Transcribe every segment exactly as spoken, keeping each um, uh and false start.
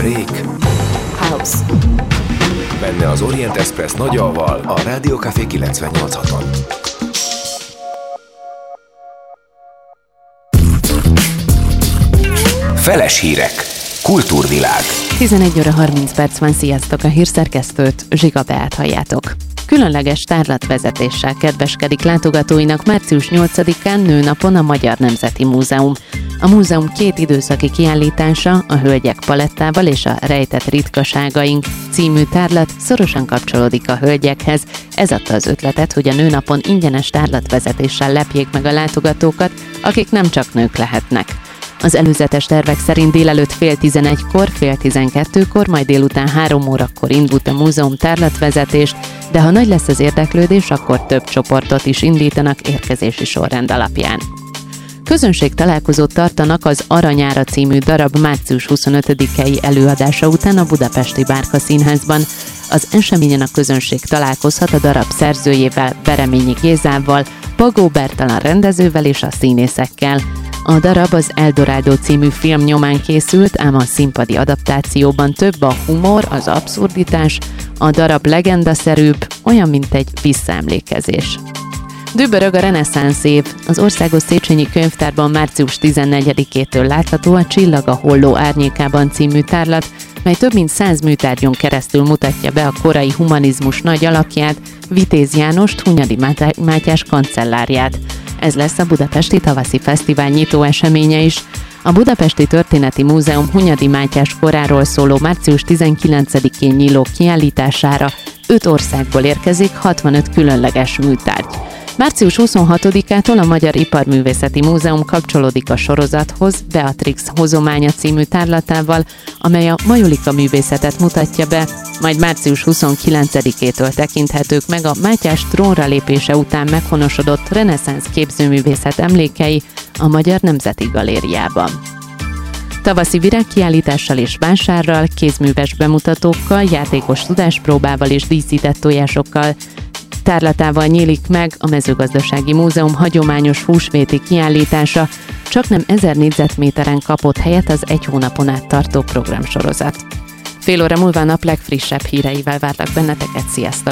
Break. House. Benne az Orient Express Nagyalval a Rádió Café kilencvennyolc haton. Feles hírek. Kultúrvilág. tizenegy óra harminc perc van, sziasztok! A hírszerkesztőt, Zsiga Beát halljátok. Különleges tárlatvezetéssel kedveskedik látogatóinak március nyolcadikán nőnapon a Magyar Nemzeti Múzeum. A múzeum két időszaki kiállítása, a Hölgyek palettával és a Rejtett ritkaságaink című tárlat szorosan kapcsolódik a hölgyekhez. Ez adta az ötletet, hogy a nőnapon ingyenes tárlatvezetéssel lepjék meg a látogatókat, akik nem csak nők lehetnek. Az előzetes tervek szerint délelőtt fél tizenegykor, fél tizenkettőkor, majd délután három órakor indult a múzeum tárlatvezetést, de ha nagy lesz az érdeklődés, akkor több csoportot is indítanak érkezési sorrend alapján. Közönség találkozót tartanak az Aranyára című darab március huszonötödikei előadása után a Budapesti Bárka Színházban. Az eseményen a közönség találkozhat a darab szerzőjével, Bereményi Gézával, Bagó Bertalan rendezővel és a színészekkel. A darab az Eldorado című film nyomán készült, ám a színpadi adaptációban több a humor, az abszurditás, a darab legendaszerűbb, olyan, mint egy visszaemlékezés. Dübörög a reneszánsz év. Az Országos Széchenyi Könyvtárban március tizennegyedikétől látható a Csillag a holló árnyékában című tárlat, mely több mint száz műtárgyon keresztül mutatja be a korai humanizmus nagy alakját, Vitéz Jánost, Hunyadi Mátyás kancellárját. Ez lesz a Budapesti Tavaszi Fesztivál nyitó eseménye is. A Budapesti Történeti Múzeum Hunyadi Mátyás koráról szóló március tizenkilencedikén nyíló kiállítására öt országból érkezik hatvanöt különleges műtárgy. március huszonhatodikától a Magyar Iparművészeti Múzeum kapcsolódik a sorozathoz Beatrix hozománya című tárlatával, amely a majolika művészetet mutatja be, majd március huszonkilencedikétől tekinthetők meg a Mátyás trónra lépése után meghonosodott reneszánsz képzőművészet emlékei a Magyar Nemzeti Galériában. Tavaszi virágkiállítással és vásárral, kézműves bemutatókkal, játékos tudáspróbával és díszített tojásokkal tárlatával nyílik meg a Mezőgazdasági Múzeum hagyományos húsvéti kiállítása, csaknem ezer négyzetméteren kapott helyet az egy hónapon át tartó programsorozat. Fél óra múlva a nap legfrissebb híreivel várlak benneteket, sziasztok!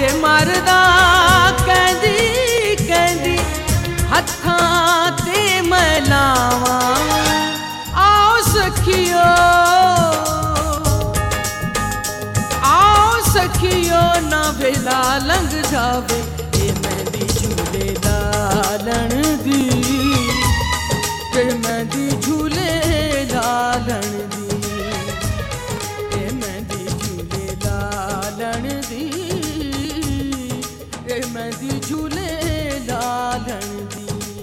ਵੇ ਮਰਦਾ ਕਹਿੰਦੀ ਕਹਿੰਦੀ ਹੱਥਾਂ ਤੇ ਮੈਂ ਲਾਵਾਂ ਆਓ ਸਖੀਓ ਆਓ ਸਖੀਓ ਨਾ ਵੇਲਾ ਲੰਘ ਜਾਵੇ ਇਹ ਮਹਿੰਦੀ ਝੂਲੇ ਲਾਲਣ ਦੀ ਇਹ ਮਹਿੰਦੀ ਝੂਲੇ ਲਾਲਣ ਦੀ ਇਹ ਮਹਿੰਦੀ ਝੂਲੇ ਲਾਲਣ ਦੀ ਇਹ ਮਹਿੰਦੀ ਝੂਲੇ ਲਾਲਣ ਦੀ.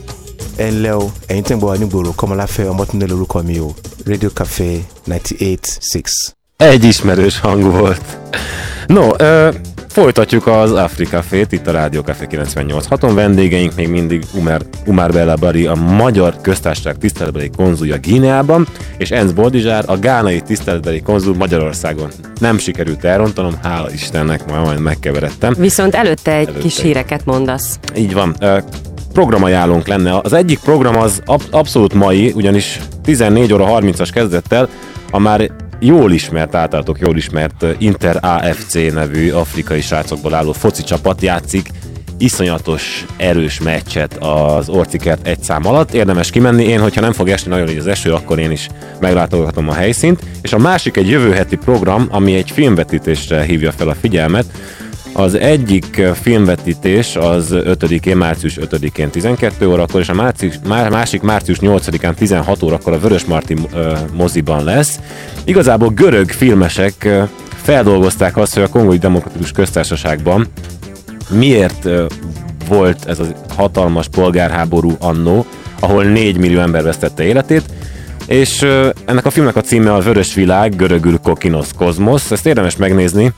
ẹ ǹlẹ́ o ẹ̀yin tẹ́ ń bọ̀ wá nígboro Kọ́mọláfẹ́ Ọmọ́túndé lórúkọ mi o Radio Café ninety-eight point six. Egy ismerős hang volt. No, uh, folytatjuk az Africafét, itt a Rádió Café kilencvennyolc pont haton. Vendégeink még mindig Umar, Umar Bella Bari, a Magyar Köztársaság tiszteletbeli konzulja Guineában, és Enz Boldizsár, a gánai tiszteletbeli konzul Magyarországon. Nem sikerült elrontanom, hála Istennek, majd megkeveredtem. Viszont előtte egy előtte. kis híreket mondasz. Így van. Uh, programajánlónk lenne. Az egyik program az ab- abszolút mai, ugyanis tizennégy óra harmincas kezdettel a már jól ismert, általatok jól ismert Inter á ef cé nevű afrikai srácokból álló foci csapat játszik iszonyatos erős meccset az Orcikert egy szám alatt. Érdemes kimenni, én, hogyha nem fog esni nagyon így az eső, akkor én is meglátogatom a helyszínt. És a másik egy jövő heti program, ami egy filmvetítésre hívja fel a figyelmet. Az egyik filmvetítés az ötödikén, március ötödikén tizenkét órakor, és a március, másik március nyolcadikán tizenhat órakor a Vörösmarty moziban lesz. Igazából görög filmesek feldolgozták azt, hogy a Kongói Demokratikus Köztársaságban miért volt ez a hatalmas polgárháború annó, ahol négy millió ember vesztette életét, és ennek a filmnek a címe a Vörös világ, görögül Kokinos Kozmosz, ezt érdemes megnézni.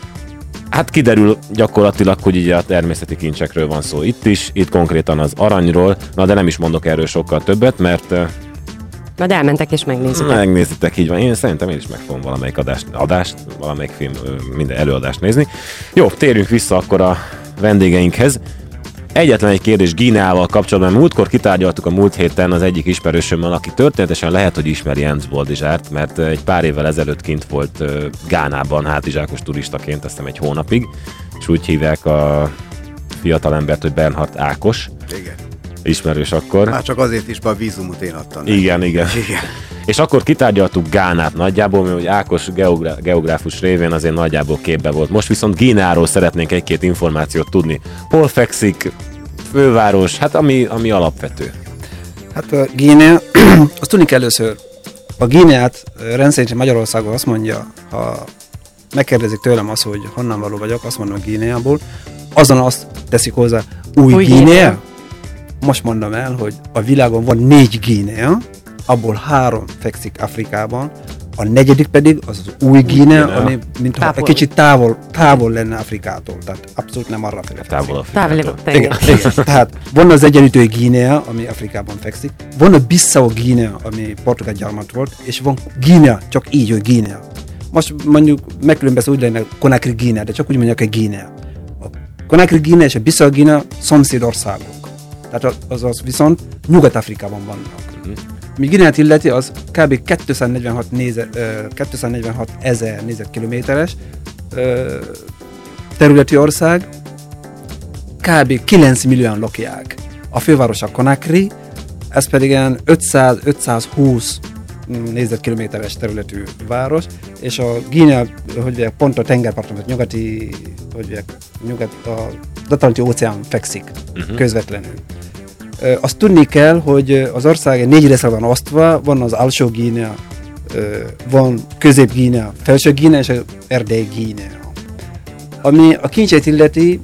Hát kiderül gyakorlatilag, hogy így a természeti kincsekről van szó itt is, itt konkrétan az aranyról, na de nem is mondok erről sokkal többet, mert... Majd elmentek és megnézitek. Megnézitek, így van. Én szerintem én is meg fogom valamelyik adást, adást valamelyik film, minden előadást nézni. Jó, térjünk vissza akkor a vendégeinkhez. Egyetlen egy kérdés Guineával kapcsolatban. Múltkor kitárgyaltuk a múlt héten az egyik ismerősömmel, aki történetesen lehet, hogy ismeri Enz Boldizsárt, mert egy pár évvel ezelőtt kint volt Gánában hátizsákos turistaként, azt hiszem egy hónapig, és úgy hívják a fiatalembert, hogy Bernhard Ákos. Igen. Ismerős akkor. Már csak azért is, mert a vízumot én adtam. Igen, igen, igen. És akkor kitárgyaltuk Gánát nagyjából, mert hogy Ákos geográ- geográfus révén azért nagyjából képbe volt. Most viszont Guineáról szeretnénk egy-két információt tudni. Hol fekszik, főváros, hát ami, ami alapvető. Hát a Guinea, azt tudni kell először, a Guineát rendszerint Magyarországon azt mondja, ha megkérdezik tőlem azt, hogy honnan való vagyok, azt mondom Guineából, azon azt teszik hozzá, új, új Guinea. Guinea. Most mondom el, hogy a világon van négy Guinea, abból három fekszik Afrikában, a negyedik pedig az az új Guinea, ami mintha egy kicsit távol, távol lenne Afrikától, tehát abszolút nem arra felé. Távol Afrikától. Igen, igen. Tehát van az egyenlítői Guinea, ami Afrikában fekszik, van a Bissau Guinea, ami portugál gyarmat volt, és van Guinea, csak így, hogy Guinea. Most mondjuk megkülönböző úgy lenne Conakry Guinea, de csak úgy mondják, hogy Guinea. A Conakry Guinea és a Bissau Guinea szomszédországok. Tehát az, az viszont Nyugat-Afrikában vannak. Uh-huh. Mi Guineát illeti, az kb. kétszáznegyvenhat, néze, kétszáznegyvenhat ezer négyzetkilométeres területi ország, kb. kilenc millióan lakják. A főváros a Conakry, ez pedig ilyen ötszáz-ötszázhúsz négyzetkilométeres területű város, és a Guinea, hogy pont a tengerparton, nyugati, hogy nyugat, a Atlanti óceán fekszik uh-huh. közvetlenül. Azt tudni kell, hogy az ország négy részre van osztva, van az alsó Guinea, van közép Guinea, felső Guinea és erdei Guinea. Ami a kincsét illeti,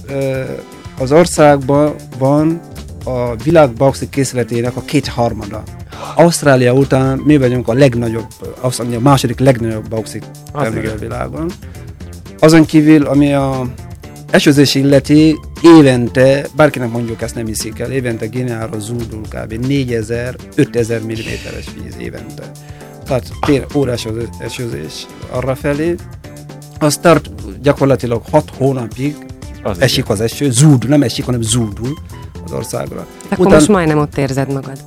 az országban van a világ bauxit készletének a kétharmada. Ausztrália után mi vagyunk a legnagyobb, Ausztrália a második legnagyobb bauxit termelő a világon. Azon kívül, ami a esőzés illeti, évente, bárkinek mondjuk ezt nem hiszik el, évente Guineára zúdul kb. négyezer-ötezer milliméteres víz évente. Tehát fél órás esőzés arra felé. Az tart gyakorlatilag hat hónapig, Az esik igen. az eső, zúdul, nem esik, hanem zúdul az országra. Akkor Után- most majdnem ott érzed magad.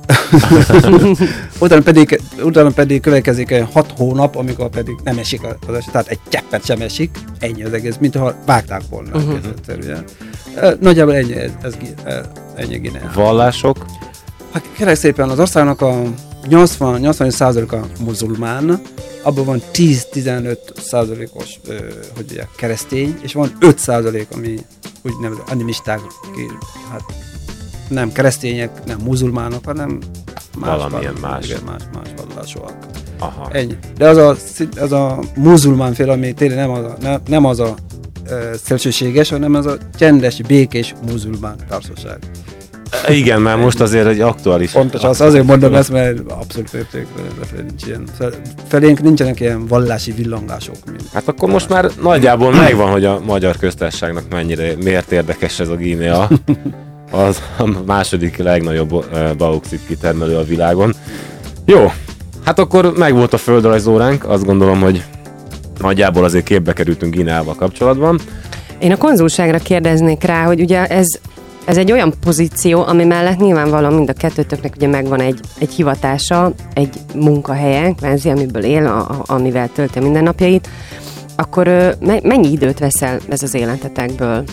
utána, pedig, utána pedig következik egy hat hónap, amikor pedig nem esik az eső, tehát egy cseppet sem esik, ennyi az egész, mintha vágták volna. Uh-huh. Uh-huh. Nagyjából ennyi, ez, ez, ez ennyi Guinea. Vallások? Hát kérlek szépen, az országnak a nyolcvan százaléka muzulmán, abban van tíz-tizenöt százalékos ö, hogy mondják, keresztény, és van öt százalék, ami úgynevezett animisták, aki hát nem keresztények, nem muzulmánok, hanem más, Valamilyen vallás, más. igen, más, más vallásúak. Aha. Ennyi. De az a, az a muzulmán fél, ami tényleg nem az a, nem, nem az a ö, szélsőséges, hanem az a csendes, békés muzulmán társaság. Igen, mert most azért egy aktuális... Pontos, az azért mondom ezt, mert abszolút érték, de nincs ilyen. Felénk nincsenek ilyen vallási villangások. Mint Hát akkor most már nagyjából megvan, hogy a Magyar Köztársaságnak mennyire, miért érdekes ez a Guinea. Az a második legnagyobb uh, bauxit kitermelő a világon. Jó, hát akkor megvolt a földrajzóránk, azt gondolom, hogy nagyjából azért képbe kerültünk Guineával kapcsolatban. Én a konzulságra kérdeznék rá, hogy ugye ez, ez egy olyan pozíció, ami mellett nyilvánvalóan mind a kettőtöknek ugye megvan egy, egy hivatása, egy munkahelye, kvázi, amiből él, a, a, amivel tölti a mindennapjait, akkor ö, me- mennyi időt veszel ez az életetekből?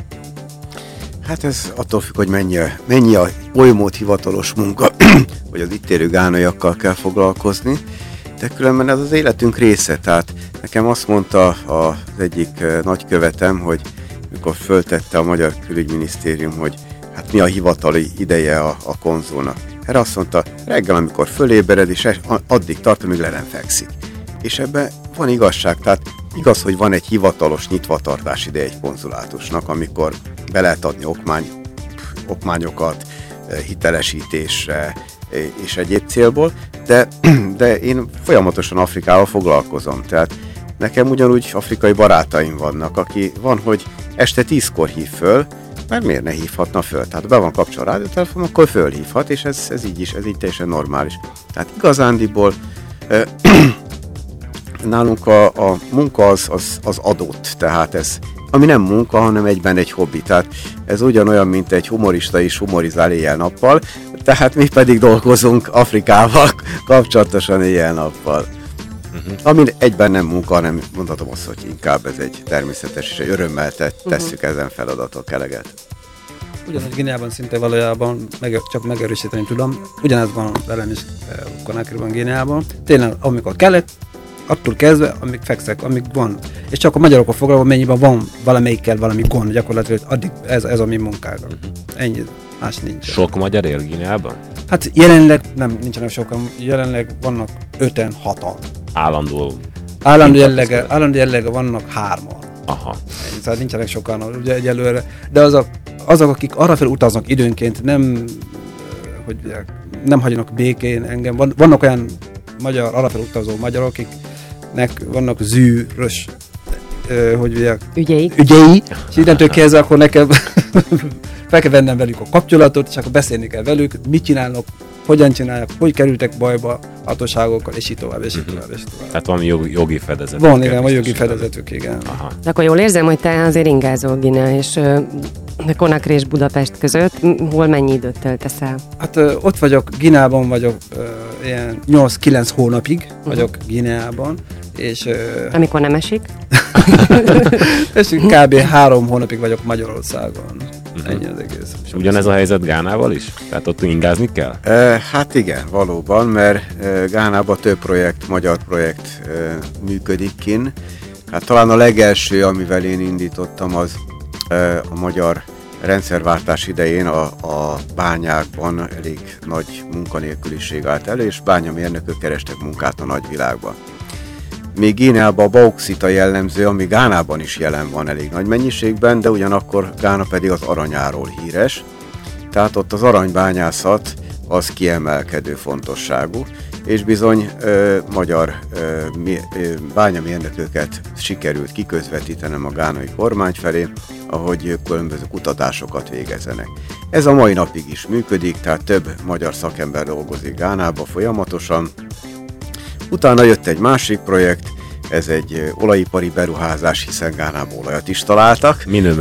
Hát ez attól függ, hogy mennyi, mennyi a olymód hivatalos munka, hogy az itt élő gánaiakkal kell foglalkozni, de különben ez az életünk része. Tehát nekem azt mondta az egyik nagykövetem, hogy mikor föltette a Magyar Külügyminisztérium, hogy hát mi a hivatali ideje a, a konzulnak. Erre azt mondta, reggel, amikor fölébred, és addig tart, amíg le nem fekszik. És ebben van igazság, tehát igaz, hogy van egy hivatalos nyitvatartás ideje egy konzulátusnak, amikor be lehet adni okmány, okmányokat, hitelesítésre és egyéb célból, de, de én folyamatosan Afrikával foglalkozom, tehát nekem ugyanúgy afrikai barátaim vannak, aki van, hogy este tízkor hív föl, mert miért ne hívhatna föl? Tehát be van kapcsolva a rádiótelefon, akkor fölhívhat, és ez, ez így is, ez így teljesen normális. Tehát igazándiból nálunk a, a munka az, az, az adott, tehát ez, ami nem munka, hanem egyben egy hobbi. Tehát ez ugyanolyan, mint egy humorista is humorizál éjjel-nappal, tehát mi pedig dolgozunk Afrikával kapcsolatosan éjjel-nappal. Uh-huh. Ami egyben nem munka, hanem mondhatom azt, hogy inkább ez egy természetes és egy örömmel tesszük uh-huh. ezen feladatok eleget. Ugyanúgy Guineában szinte valójában meg, csak megerősíteni tudom, ugyanez van velem is Conakryban, Guineában. Tényleg, amikor kellett, attól kezdve, amíg fekszek, amíg van. És csak a magyarokkal foglalva, mennyiben van valamelyikkel valami gond, gyakorlatilag addig ez, ez a mi munkánk. Uh-huh. Ennyi, más nincs. Sok magyar él Guineában? Hát jelenleg nem, nincsenek sokan, jelenleg vannak öten, hatan. Állandó. Állandó jellege, állandó jellege vannak hárman. Aha. Ennyi, tehát nincsenek sokan ugye egyelőre. De azok, azok, akik arrafel utaznak időnként, nem, hogy nem hagynak békén engem. Van, vannak olyan magyar, arrafel utazó magyarok, akiknek vannak zűrös, hogy ugye, ügyei. ügyei, és innentől kezdve akkor nekem fel kell vennem velük a kapcsolatot, és akkor beszélni kell velük, mit csinálnak, hogyan csinálják, hogy kerültek bajba hatóságokkal, és így tovább, és így tovább, és tovább. Tehát van jogi, jogi fedezet. Van, igen, van jogi fedezetük, igen. Aha. De akkor jól érzem, hogy te azért ingázol Guinea, és uh, Conakry és Budapest között, hol mennyi időt töltesz el? Hát uh, ott vagyok, Guineában vagyok, uh, ilyen nyolc-kilenc hónapig uh-huh. vagyok Guineában, és... Uh, amikor nem esik? és kb. három hónapig vagyok Magyarországon. Uh-huh. Ennyi az egész. És ugyanez a helyzet Gánával is? Tehát ott ingázni kell? E, hát igen, valóban, mert e, Gánában több projekt, magyar projekt e, működik kin. Hát talán a legelső, amivel én indítottam, az e, a magyar rendszerváltás idején a, a bányákban elég nagy munkanélküliség állt elő, és bányamérnökök kerestek munkát a nagyvilágban. Még Guineában a bauxita jellemző, ami Gánában is jelen van elég nagy mennyiségben, de ugyanakkor Gána pedig az aranyáról híres. Tehát ott az aranybányászat az kiemelkedő fontosságú, és bizony ö, magyar ö, mi, ö, bányamérnököket sikerült kiközvetítenem a gánai kormány felé, ahogy különböző kutatásokat végezzenek. Ez a mai napig is működik, tehát több magyar szakember dolgozik Gánába folyamatosan. Utána jött egy másik projekt, ez egy olajipari beruházás, hiszen Gánában olajat is találtak. Minőben